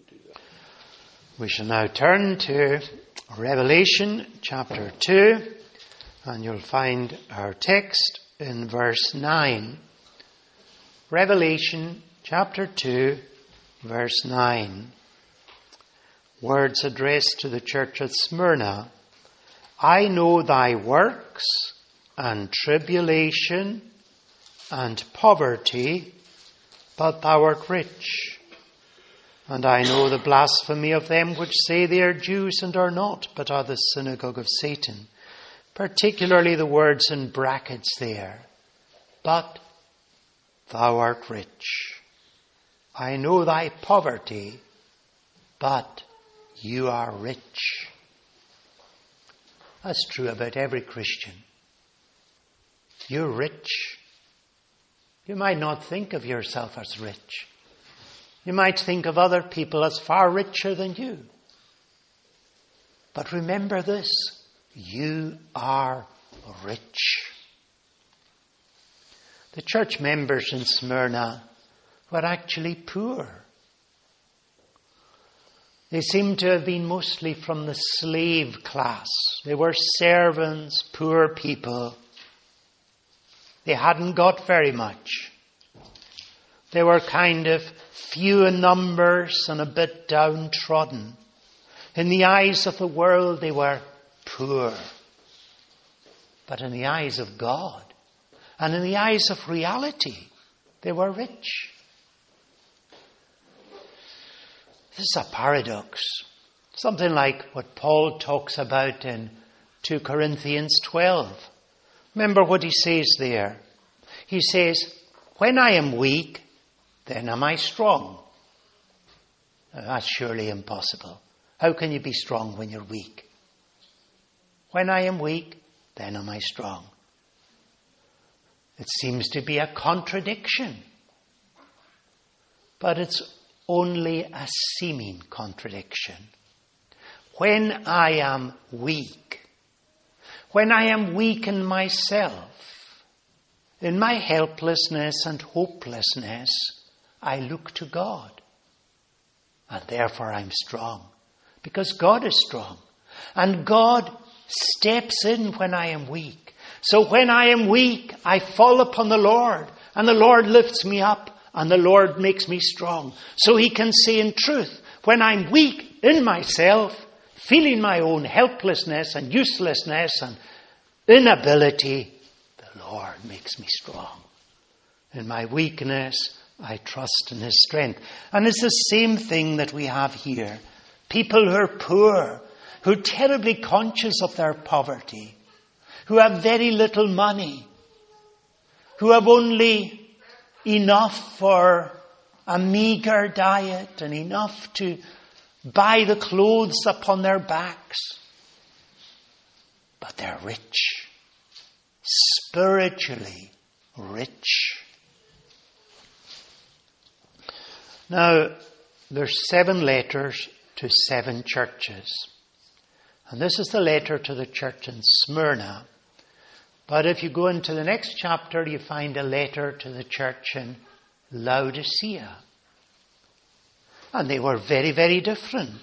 We shall now turn to Revelation chapter 2, and you'll find our text in verse 9. Revelation chapter 2, verse 9. Words addressed to the church at Smyrna. I know thy works and tribulation and poverty, but thou art rich. And I know the blasphemy of them which say they are Jews and are not, but are the synagogue of Satan. Particularly the words in brackets there. But thou art rich. I know thy poverty, but you are rich. That's true about every Christian. You're rich. You might not think of yourself as rich. You might think of other people as far richer than you. But remember this, you are rich. The church members in Smyrna were actually poor. They seem to have been mostly from the slave class. They were servants, poor people. They hadn't got very much. They were kind of few in numbers and a bit downtrodden. In the eyes of the world, they were poor. But in the eyes of God and in the eyes of reality, they were rich. This is a paradox. Something like what Paul talks about in 2 Corinthians 12. Remember what he says there. He says, when I am weak, then am I strong. Now, that's surely impossible. How can you be strong when you're weak? When I am weak, then am I strong. It seems to be a contradiction. But it's only a seeming contradiction. When I am weak in myself, in my helplessness and hopelessness, I look to God. And therefore I'm strong. Because God is strong. And God steps in when I am weak. So when I am weak, I fall upon the Lord. And the Lord lifts me up. And the Lord makes me strong. So He can say in truth, when I'm weak in myself, feeling my own helplessness and uselessness and inability, the Lord makes me strong. In my weakness, I trust in His strength. And it's the same thing that we have here. People who are poor, who are terribly conscious of their poverty, who have very little money, who have only enough for a meager diet and enough to buy the clothes upon their backs. But they're rich, spiritually rich. Now, there's 7 letters to 7 churches. And this is the letter to the church in Smyrna. But if you go into the next chapter, you find a letter to the church in Laodicea. And they were very, very different.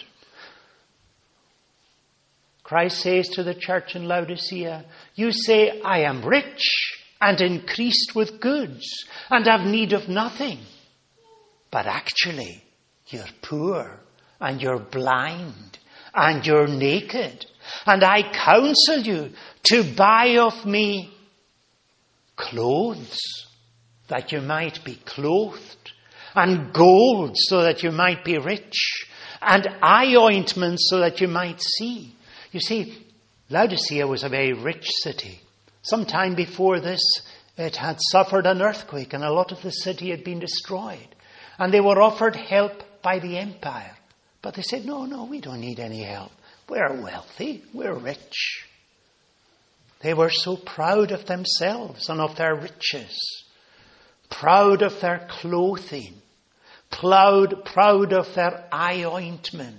Christ says to the church in Laodicea, you say, I am rich and increased with goods and have need of nothing. But actually, you're poor and you're blind and you're naked. And I counsel you to buy of me clothes that you might be clothed, and gold so that you might be rich, and eye ointment so that you might see. You see, Laodicea was a very rich city. Some time before this, it had suffered an earthquake and a lot of the city had been destroyed. And they were offered help by the empire. But they said, no, we don't need any help. We're wealthy, we're rich. They were so proud of themselves and of their riches, proud of their clothing, proud of their eye ointment.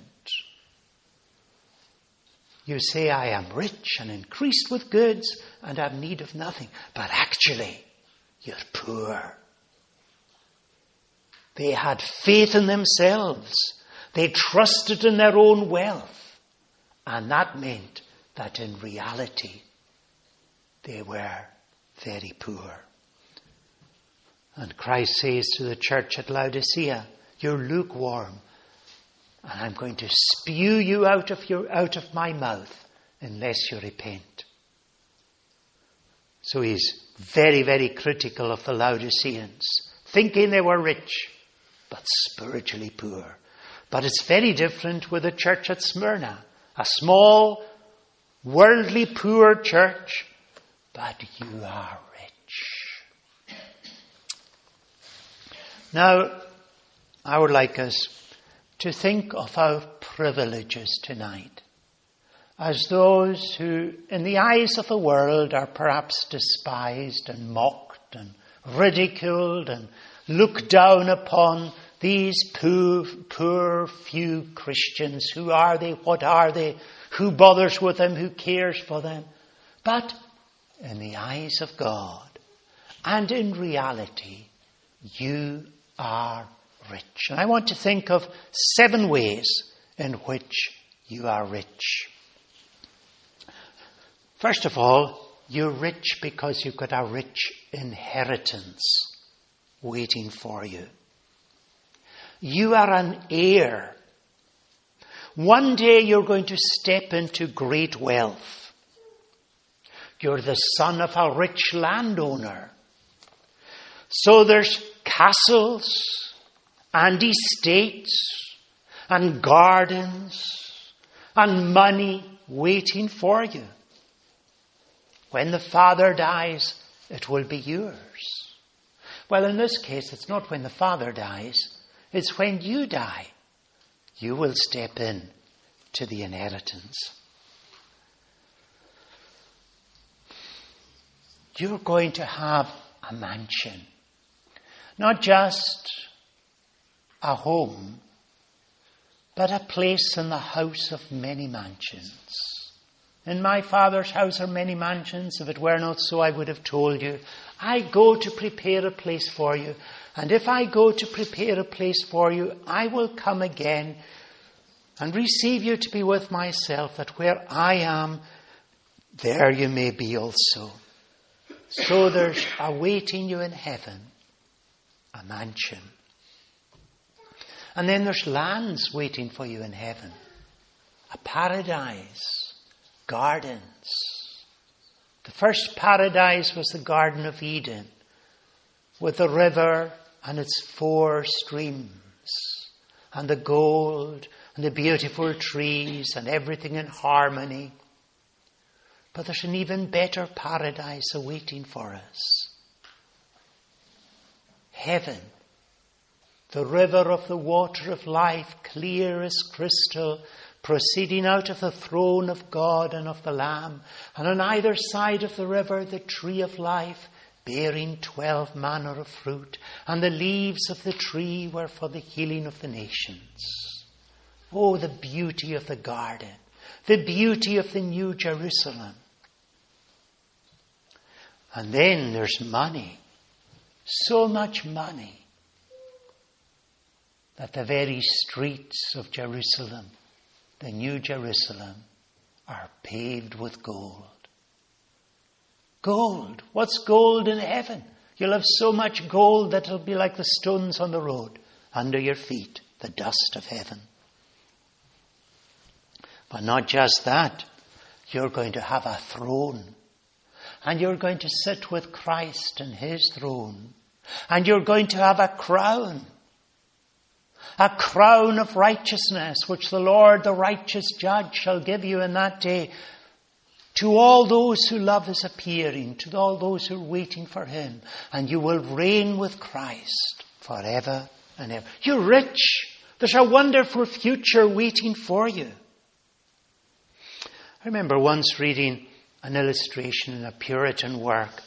You say, I am rich and increased with goods and have need of nothing. But actually, you're poor. They had faith in themselves. They trusted in their own wealth. And that meant that in reality, they were very poor. And Christ says to the church at Laodicea, you're lukewarm, and I'm going to spew you out of my mouth unless you repent. So he's very, very critical of the Laodiceans, thinking they were rich, but spiritually poor. But it's very different with the church at Smyrna, a small, worldly, poor church, but you are rich. Now, I would like us to think of our privileges tonight as those who, in the eyes of the world, are perhaps despised and mocked and ridiculed and looked down upon. These poor few Christians, who are they? What are they? Who bothers with them? Who cares for them? But in the eyes of God and in reality, you are rich. And I want to think of 7 ways in which you are rich. First of all, you're rich because you've got a rich inheritance waiting for you. You are an heir. One day you're going to step into great wealth. You're the son of a rich landowner. So there's castles and estates and gardens and money waiting for you. When the father dies, it will be yours. Well, in this case, it's not when the father dies. It's when you die. You will step in to the inheritance. You're going to have a mansion. Not just a home, but a place in the house of many mansions. In my Father's house are many mansions. If it were not so, I would have told you. I go to prepare a place for you. And if I go to prepare a place for you, I will come again and receive you to be with myself, that where I am, there you may be also. So there's awaiting you in heaven a mansion. And then there's lands waiting for you in heaven. A paradise. Gardens. The first paradise was the Garden of Eden, with the river and its 4 streams, and the gold, and the beautiful trees, and everything in harmony. But there's an even better paradise awaiting for us. Heaven, the river of the water of life, clear as crystal, proceeding out of the throne of God and of the Lamb, and on either side of the river the tree of life, bearing 12 manner of fruit, and the leaves of the tree were for the healing of the nations. Oh, the beauty of the garden, the beauty of the New Jerusalem. And then there's money, so much money, that the very streets of Jerusalem, the New Jerusalem, are paved with gold. Gold. What's gold in heaven? You'll have so much gold that it'll be like the stones on the road under your feet, the dust of heaven. But not just that. You're going to have a throne. And you're going to sit with Christ in his throne. And you're going to have a crown. A crown of righteousness, which the Lord, the righteous judge, shall give you in that day. To all those who love his appearing, to all those who are waiting for him. And you will reign with Christ forever and ever. You're rich. There's a wonderful future waiting for you. I remember once reading an illustration in a Puritan work.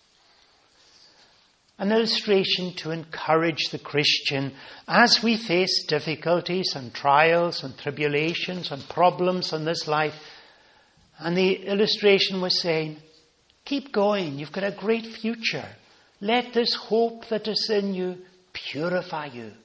An illustration to encourage the Christian as we face difficulties and trials and tribulations and problems in this life. And the illustration was saying, keep going, you've got a great future. Let this hope that is in you purify you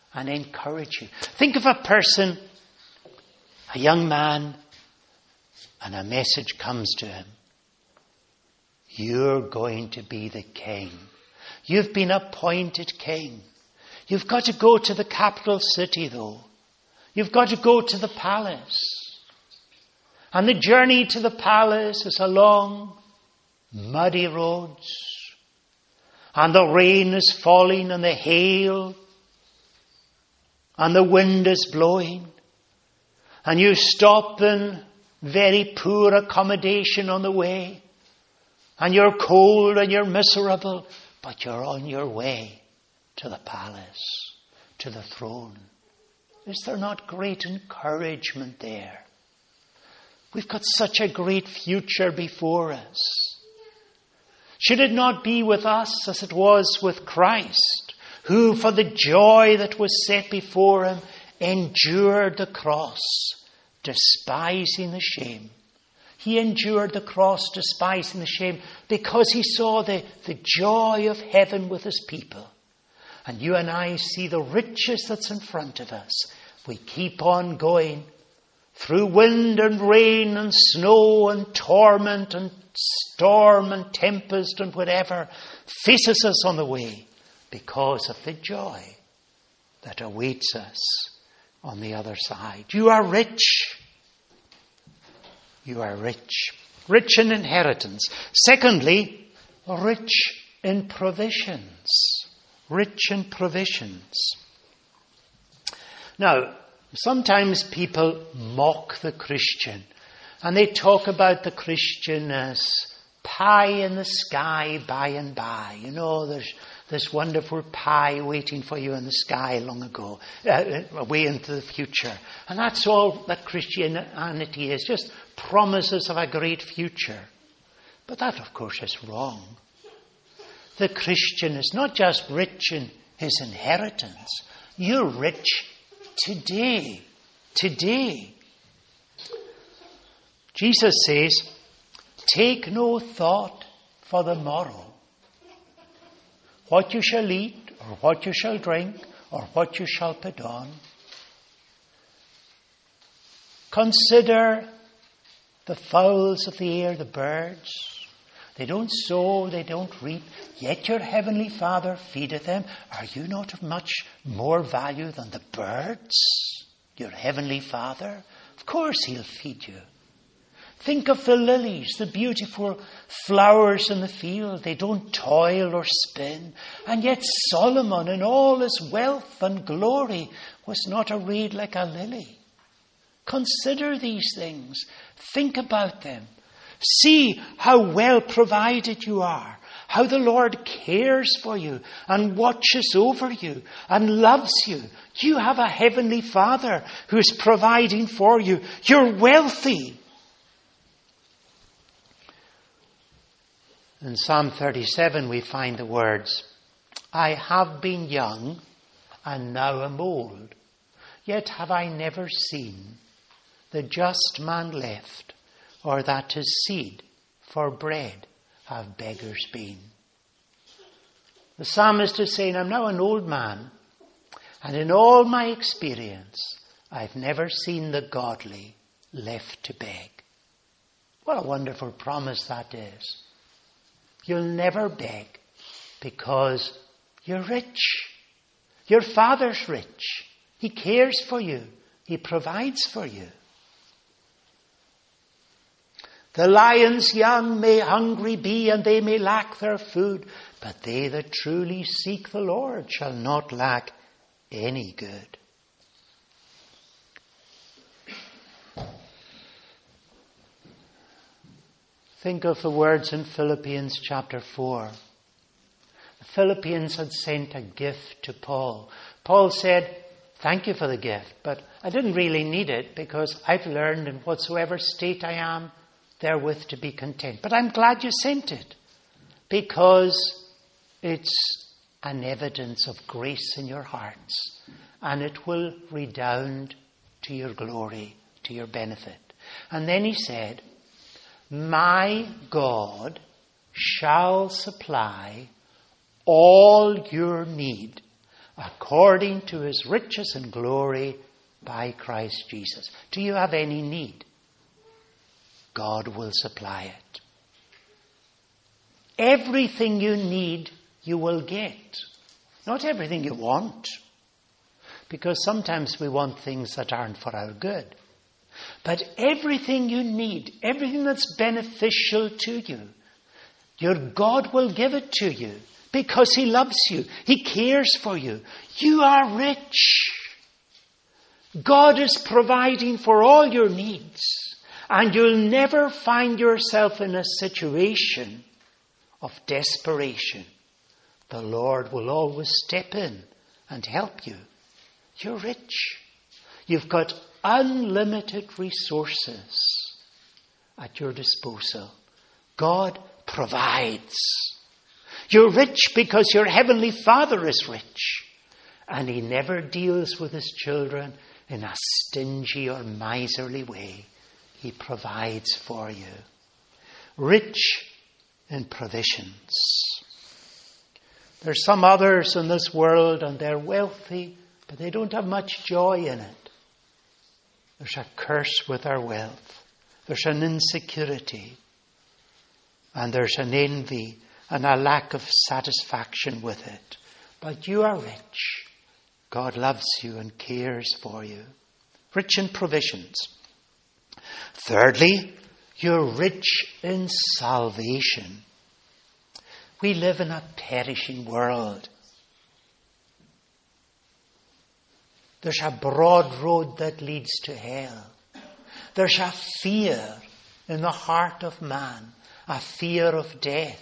and encourage you. Think of a person, a young man, and a message comes to him. You're going to be the king. You've been appointed king. You've got to go to the capital city, though. You've got to go to the palace. And the journey to the palace is along muddy roads. And the rain is falling and the hail. And the wind is blowing. And you stop in very poor accommodation on the way. And you're cold and you're miserable. But you're on your way to the palace, to the throne. Is there not great encouragement there? We've got such a great future before us. Should it not be with us as it was with Christ, who for the joy that was set before him endured the cross, despising the shame? He endured the cross, despising the shame, because he saw the joy of heaven with his people. And you and I see the riches that's in front of us. We keep on going through wind and rain and snow and torment and storm and tempest and whatever faces us on the way, because of the joy that awaits us on the other side. You are rich. You are rich. Rich in inheritance. Secondly, rich in provisions. Rich in provisions. Now, sometimes people mock the Christian, and they talk about the Christian as pie in the sky by and by. You know, there's this wonderful pie waiting for you in the sky long ago, way into the future. And that's all that Christianity is, just promises of a great future. But that, of course, is wrong. The Christian is not just rich in his inheritance. You're rich today. Today. Jesus says, take no thought for the morrow. What you shall eat, or what you shall drink, or what you shall put on. Consider the fowls of the air, the birds. They don't sow, they don't reap, yet your heavenly Father feedeth them. Are you not of much more value than the birds? Your heavenly Father? Of course he'll feed you. Think of the lilies, the beautiful flowers in the field. They don't toil or spin. And yet Solomon in all his wealth and glory was not arrayed like a lily. Consider these things. Think about them. See how well provided you are. How the Lord cares for you and watches over you and loves you. You have a heavenly Father who is providing for you. You're wealthy. In Psalm 37 we find the words, I have been young and now am old, yet have I never seen the just man left, or that his seed for bread have beggars been. The psalmist is saying, I'm now an old man, and in all my experience, I've never seen the godly left to beg. What a wonderful promise that is. You'll never beg because you're rich. Your Father's rich. He cares for you. He provides for you. The lions young may hungry be, and they may lack their food, but they that truly seek the Lord shall not lack any good. Think of the words in Philippians chapter 4. The Philippians had sent a gift to Paul. Paul said, thank you for the gift, but I didn't really need it because I've learned in whatsoever state I am, therewith to be content. But I'm glad you sent it because it's an evidence of grace in your hearts, and it will redound to your glory, to your benefit. And then he said, my God shall supply all your need according to his riches and glory by Christ Jesus. Do you have any need? God will supply it. Everything you need, you will get. Not everything you want. Because sometimes we want things that aren't for our good. But everything you need, everything that's beneficial to you, your God will give it to you. Because he loves you. He cares for you. You are rich. God is providing for all your needs. And you'll never find yourself in a situation of desperation. The Lord will always step in and help you. You're rich. You've got unlimited resources at your disposal. God provides. You're rich because your heavenly Father is rich. And he never deals with his children in a stingy or miserly way. He provides for you. Rich in provisions. There's some others in this world and they're wealthy, but they don't have much joy in it. There's a curse with our wealth. There's an insecurity. And there's an envy and a lack of satisfaction with it. But you are rich. God loves you and cares for you. Rich in provisions. Thirdly, you're rich in salvation. We live in a perishing world. There's a broad road that leads to hell. There's a fear in the heart of man, a fear of death,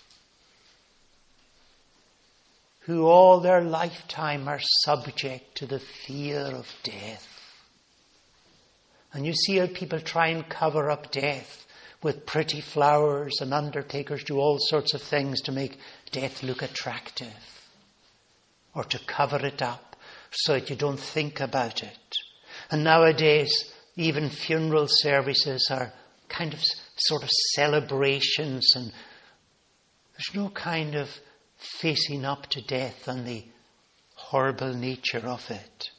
who all their lifetime are subject to the fear of death. And you see how people try and cover up death with pretty flowers, and undertakers do all sorts of things to make death look attractive or to cover it up so that you don't think about it. And nowadays, even funeral services are kind of sort of celebrations, and there's no kind of facing up to death and the horrible nature of it.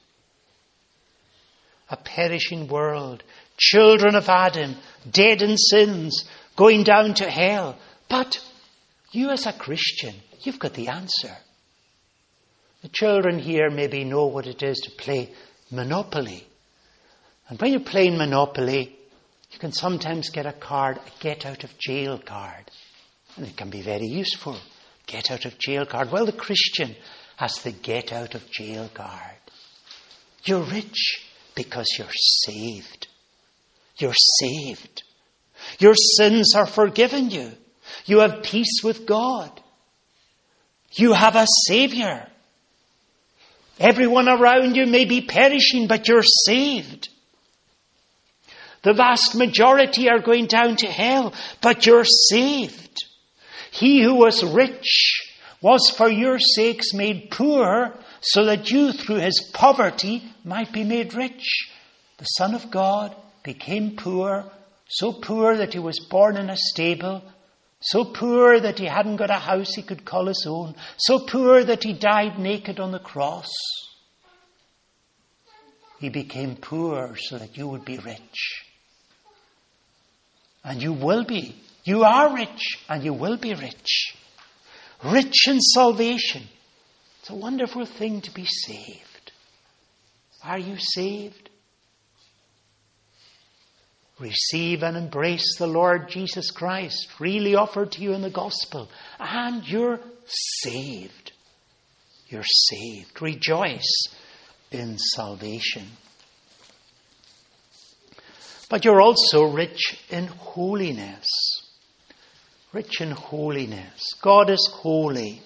A perishing world, children of Adam, dead in sins, going down to hell. But you as a Christian, you've got the answer. The children here maybe know what it is to play Monopoly. And when you're playing Monopoly, you can sometimes get a card, a get out of jail card. And it can be very useful. Get out of jail card. Well, the Christian has the get out of jail card. You're rich because you're saved. You're saved. Your sins are forgiven you. You have peace with God. You have a Saviour. Everyone around you may be perishing, but you're saved. The vast majority are going down to hell, but you're saved. He who was rich was for your sakes made poor, so that you through his poverty might be made rich. The Son of God became poor, so poor that he was born in a stable, so poor that he hadn't got a house he could call his own, so poor that he died naked on the cross. He became poor so that you would be rich. And you will be. You are rich and you will be rich. Rich in salvation. It's a wonderful thing to be saved. Are you saved? Receive and embrace the Lord Jesus Christ, freely offered to you in the gospel, and you're saved. You're saved. Rejoice in salvation. But you're also rich in holiness. Rich in holiness. God is holy.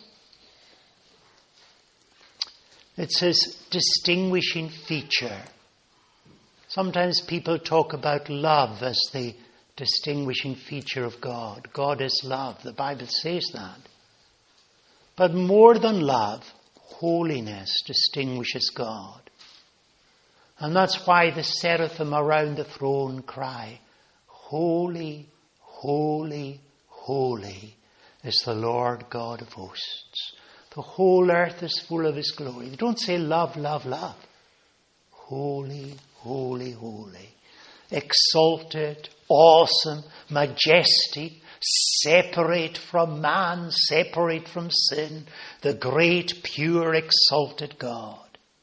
It's his distinguishing feature. Sometimes people talk about love as the distinguishing feature of God. God is love. The Bible says that. But more than love, holiness distinguishes God. And that's why the seraphim around the throne cry, Holy, holy, holy is the Lord God of hosts. The whole earth is full of His glory. They don't say love, love, love. Holy, holy, holy. Exalted, awesome, majestic, separate from man, separate from sin, the great, pure, exalted God.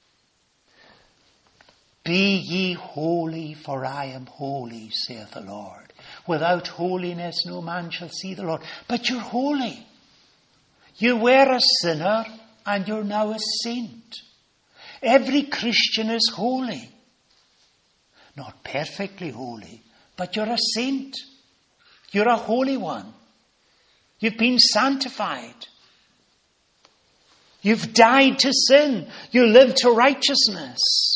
Be ye holy, for I am holy, saith the Lord. Without holiness no man shall see the Lord. But you're holy. You were a sinner and you're now a saint. Every Christian is holy. Not perfectly holy, but you're a saint. You're a holy one. You've been sanctified. You've died to sin. You live to righteousness.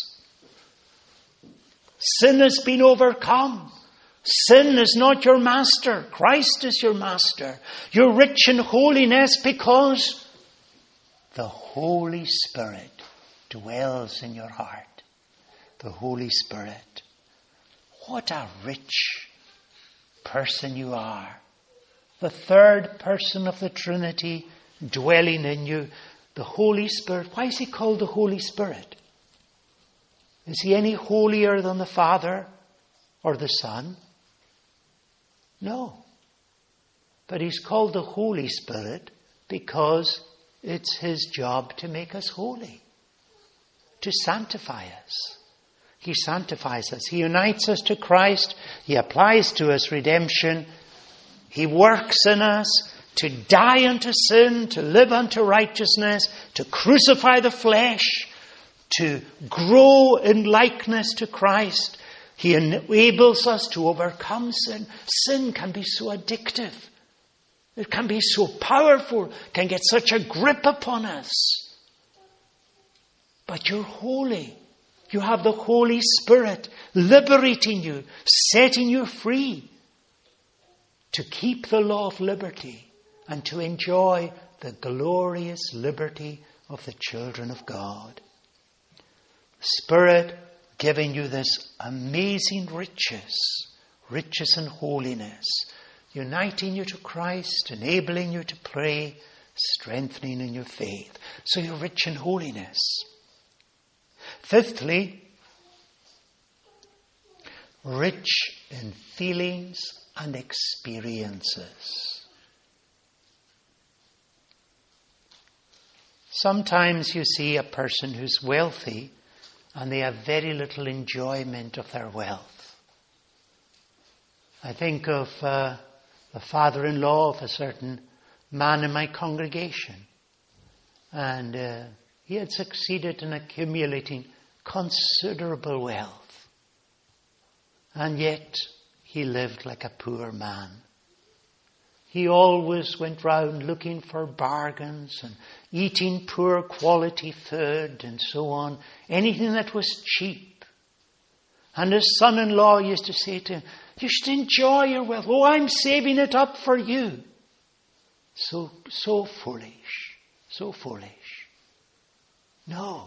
Sin has been overcome. Sin is not your master. Christ is your master. You're rich in holiness because the Holy Spirit dwells in your heart. The Holy Spirit. What a rich person you are. The third person of the Trinity dwelling in you. The Holy Spirit. Why is He called the Holy Spirit? Is He any holier than the Father or the Son? No. But He's called the Holy Spirit because it's His job to make us holy. To sanctify us. He sanctifies us. He unites us to Christ. He applies to us redemption. He works in us to die unto sin, to live unto righteousness, to crucify the flesh, to grow in likeness to Christ. He enables us to overcome sin. Sin can be so addictive. It can be so powerful, can get such a grip upon us. But you're holy. You have the Holy Spirit liberating you, setting you free to keep the law of liberty and to enjoy the glorious liberty of the children of God. The Spirit giving you this amazing riches in holiness, uniting you to Christ, enabling you to pray, strengthening in your faith. So you're rich in holiness. Fifthly, rich in feelings and experiences. Sometimes you see a person who's wealthy and they have very little enjoyment of their wealth. I think of the father-in-law of a certain man in my congregation. And he had succeeded in accumulating considerable wealth. And yet he lived like a poor man. He always went round looking for bargains and eating poor quality food and so on. Anything that was cheap. And his son-in-law used to say to him, "You should enjoy your wealth. Oh, I'm saving it up for you." So foolish. So foolish. No.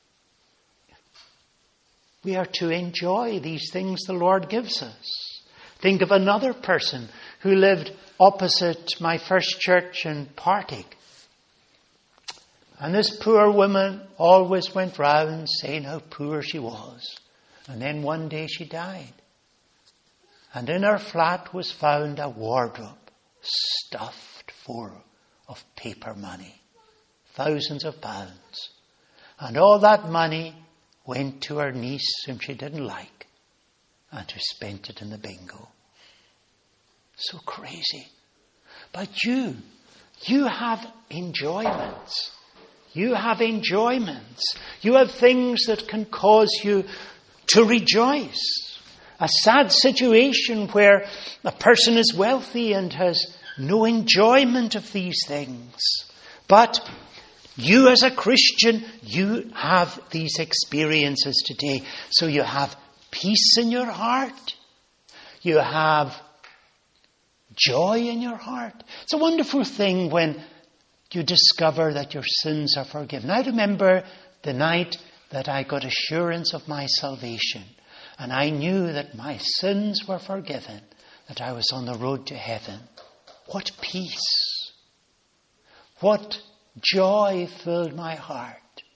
We are to enjoy these things the Lord gives us. Think of another person who lived opposite my first church in Partick. And this poor woman always went round saying how poor she was. And then one day she died. And in her flat was found a wardrobe stuffed full of paper money. Thousands of pounds. And all that money went to her niece whom she didn't like and who spent it in the bingo. So crazy. But you have enjoyments. You have enjoyments. You have things that can cause you to rejoice. A sad situation where a person is wealthy and has no enjoyment of these things. But you as a Christian, you have these experiences today. So you have peace in your heart. You have joy in your heart. It's a wonderful thing when you discover that your sins are forgiven. I remember the night that I got assurance of my salvation. And I knew that my sins were forgiven. That I was on the road to heaven. What peace. What joy filled my heart.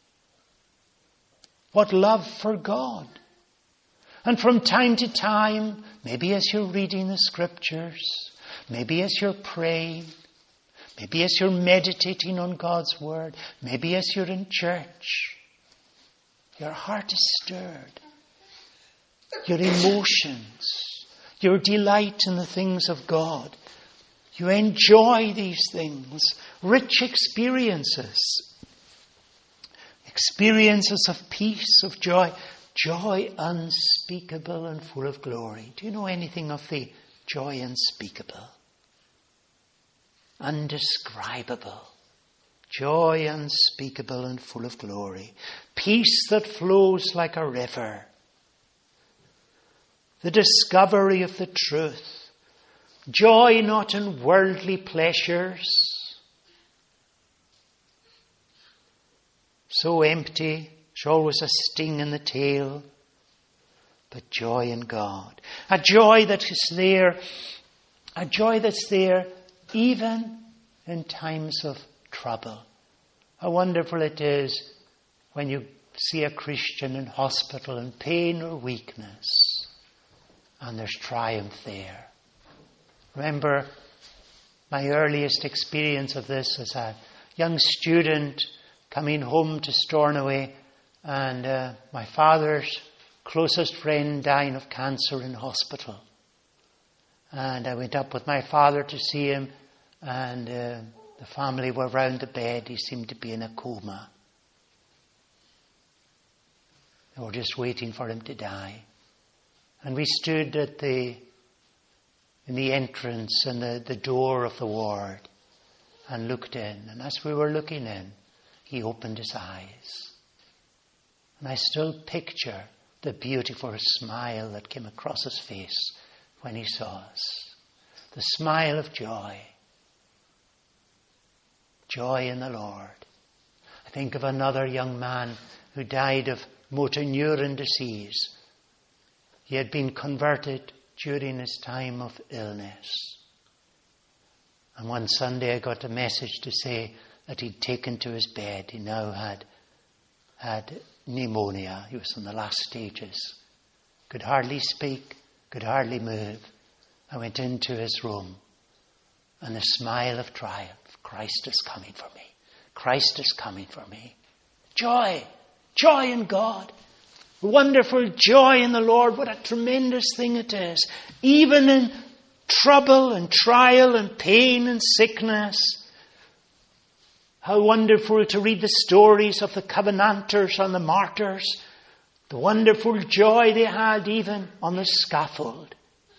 What love for God. And from time to time, maybe as you're reading the scriptures, maybe as you're praying, maybe as you're meditating on God's word, maybe as you're in church, your heart is stirred. Your emotions, your delight in the things of God. You enjoy these things, rich experiences. Experiences of peace, of joy. Joy unspeakable and full of glory. Do you know anything of the joy unspeakable? Undescribable. Joy unspeakable and full of glory. Peace that flows like a river. The discovery of the truth. Joy not in worldly pleasures. So empty, there's always a sting in the tail. But joy in God. A joy that is there. A joy that's there even in times of trouble. How wonderful it is when you see a Christian in hospital in pain or weakness. And there's triumph there. Remember my earliest experience of this as a young student coming home to Stornoway, and my father's closest friend dying of cancer in hospital. And I went up with my father to see him, and the family were round the bed. He seemed to be in a coma. They were just waiting for him to die. And we stood in the entrance and the door of the ward and looked in. And as we were looking in, he opened his eyes. And I still picture the beautiful smile that came across his face when he saw us. The smile of joy. Joy in the Lord. I think of another young man who died of motor neuron disease. He had been converted during his time of illness. And one Sunday I got a message to say that he'd taken to his bed. He now had pneumonia. He was in the last stages. Could hardly speak, could hardly move. I went into his room, and the smile of triumph. Christ is coming for me. Christ is coming for me. Joy. Joy in God. Wonderful joy in the Lord. What a tremendous thing it is. Even in trouble and trial and pain and sickness. How wonderful to read the stories of the Covenanters and the martyrs. The wonderful joy they had even on the scaffold.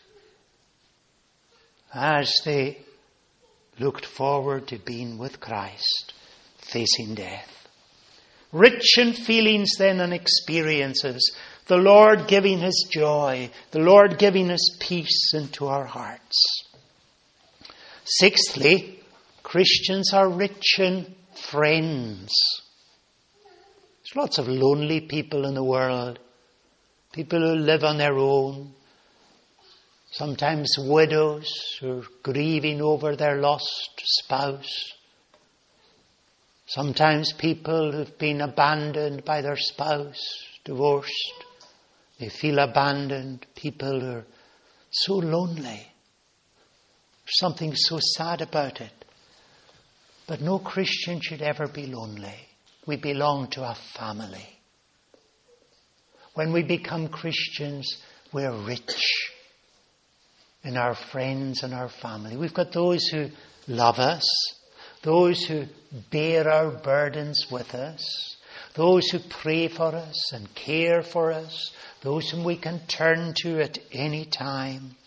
As they looked forward to being with Christ, facing death. Rich in feelings then and experiences. The Lord giving His joy. The Lord giving His peace into our hearts. Sixthly, Christians are rich in friends. There's lots of lonely people in the world. People who live on their own. Sometimes widows who are grieving over their lost spouse. Sometimes people who've been abandoned by their spouse, divorced. They feel abandoned. People who are so lonely. There's something so sad about it. But no Christian should ever be lonely. We belong to a family. When we become Christians, we're rich in our friends and our family. We've got those who love us. Those who bear our burdens with us. Those who pray for us and care for us. Those whom we can turn to at any time.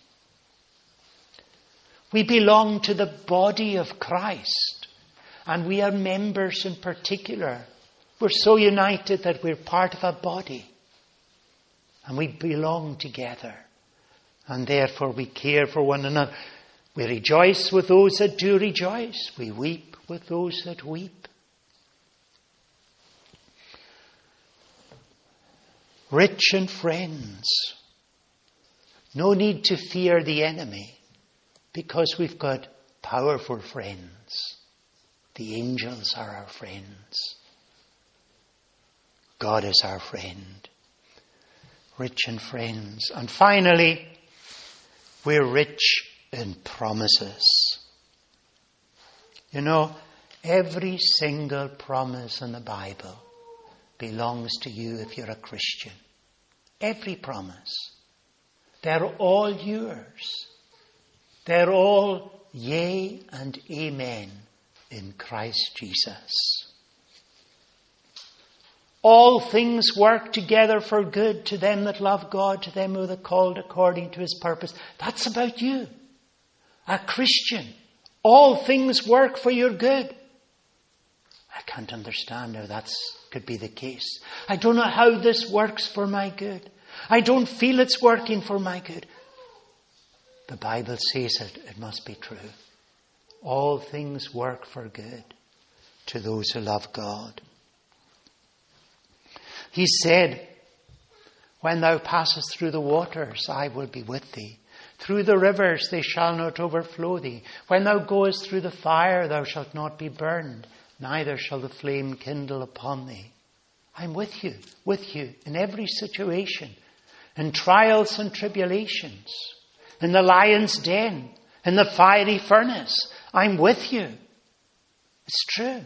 We belong to the body of Christ. And we are members in particular. We're so united that we're part of a body. And we belong together. And therefore we care for one another. We rejoice with those that do rejoice. We weep with those that weep. Rich in friends. No need to fear the enemy because we've got powerful friends. The angels are our friends. God is our friend. Rich in friends. And finally, we're rich in promises. You know, every single promise in the Bible belongs to you if you're a Christian. Every promise. They're all yours. They're all yea and amen in Christ Jesus. All things work together for good to them that love God, to them who are called according to his purpose. That's about you. A Christian. All things work for your good. I can't understand how that could be the case. I don't know how this works for my good. I don't feel it's working for my good. The Bible says it must be true. All things work for good to those who love God. He said, when thou passest through the waters, I will be with thee. Through the rivers, they shall not overflow thee. When thou goest through the fire, thou shalt not be burned, neither shall the flame kindle upon thee. I'm with you in every situation, in trials and tribulations, in the lion's den, in the fiery furnace. I'm with you. It's true.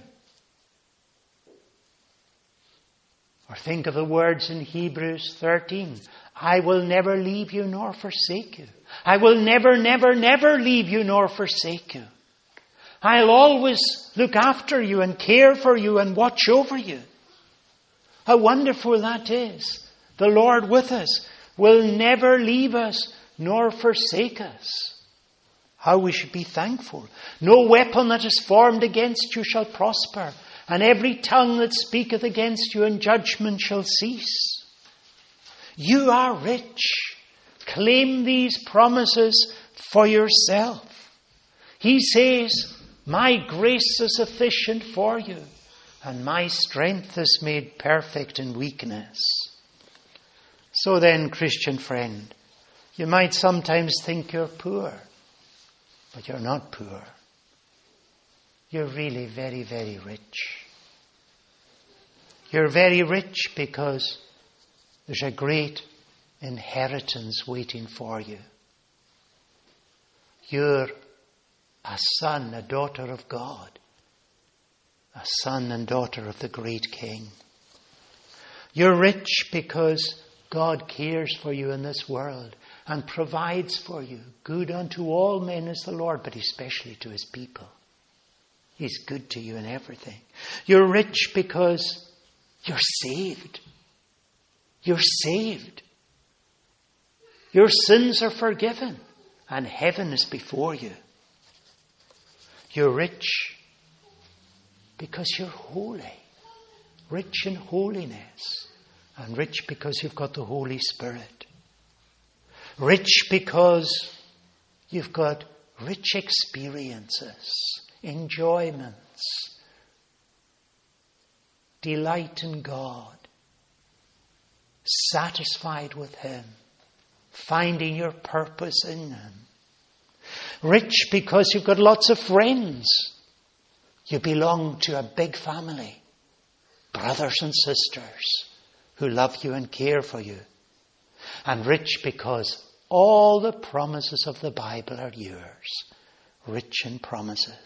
Or think of the words in Hebrews 13. I will never leave you nor forsake you. I will never, never, never leave you nor forsake you. I'll always look after you and care for you and watch over you. How wonderful that is. The Lord with us will never leave us nor forsake us. How we should be thankful. No weapon that is formed against you shall prosper, and every tongue that speaketh against you in judgment shall cease. You are rich. Claim these promises for yourself. He says, my grace is sufficient for you, and my strength is made perfect in weakness. So then, Christian friend, you might sometimes think you're poor, but you're not poor. You're really very, very rich. You're very rich because there's a great inheritance waiting for you. You're a son, a daughter of God. A son and daughter of the great King. You're rich because God cares for you in this world and provides for you. Good unto all men is the Lord, but especially to his people. He's good to you in everything. You're rich because you're saved. You're saved. Your sins are forgiven and heaven is before you. You're rich because you're holy. Rich in holiness. And rich because you've got the Holy Spirit. Rich because you've got rich experiences, enjoyments, delight in God, satisfied with him, finding your purpose in him. Rich because you've got lots of friends. You belong to a big family, brothers and sisters who love you and care for you. And rich because all the promises of the Bible are yours. Rich in promises.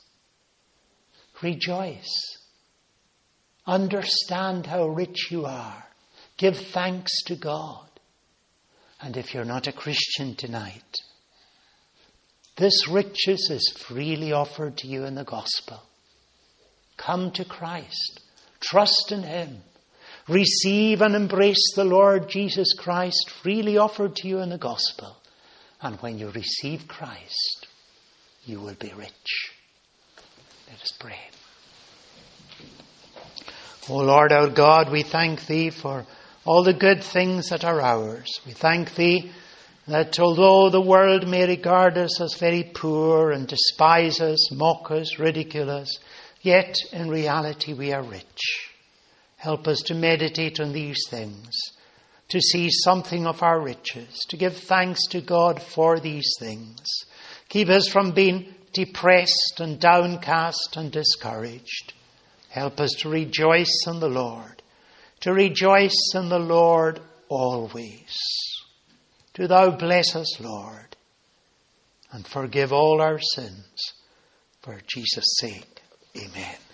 Rejoice. Understand how rich you are. Give thanks to God. And if you're not a Christian tonight, this riches is freely offered to you in the gospel. Come to Christ. Trust in him. Receive and embrace the Lord Jesus Christ, freely offered to you in the gospel. And when you receive Christ, you will be rich. Let us pray. O Lord our God, we thank thee for all the good things that are ours. We thank thee that although the world may regard us as very poor and despise us, mock us, ridicule us, yet in reality we are rich. Help us to meditate on these things, to see something of our riches, to give thanks to God for these things. Keep us from being depressed and downcast and discouraged. Help us to rejoice in the Lord, to rejoice in the Lord always. Do thou bless us, Lord, and forgive all our sins for Jesus' sake. Amen.